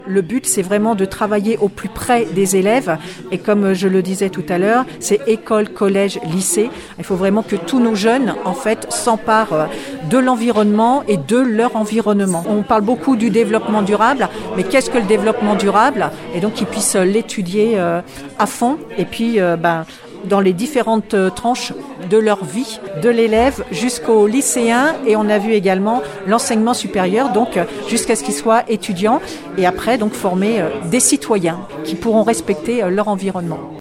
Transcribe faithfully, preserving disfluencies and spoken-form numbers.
Le but, c'est vraiment de travailler au plus près des élèves. Et comme je le disais tout à l'heure, c'est école, collège, lycée. Il faut vraiment que tous nos jeunes, en fait, s'emparent de l'environnement et de leur environnement. On parle beaucoup du développement durable, mais qu'est-ce que le développement durable ? Et donc, qu'ils puissent l'étudier à fond. Et puis, ben, dans les différentes tranches de leur vie, de l'élève jusqu'au lycéen, et on a vu également l'enseignement supérieur, donc jusqu'à ce qu'ils soient étudiants, et après donc former des citoyens qui pourront respecter leur environnement.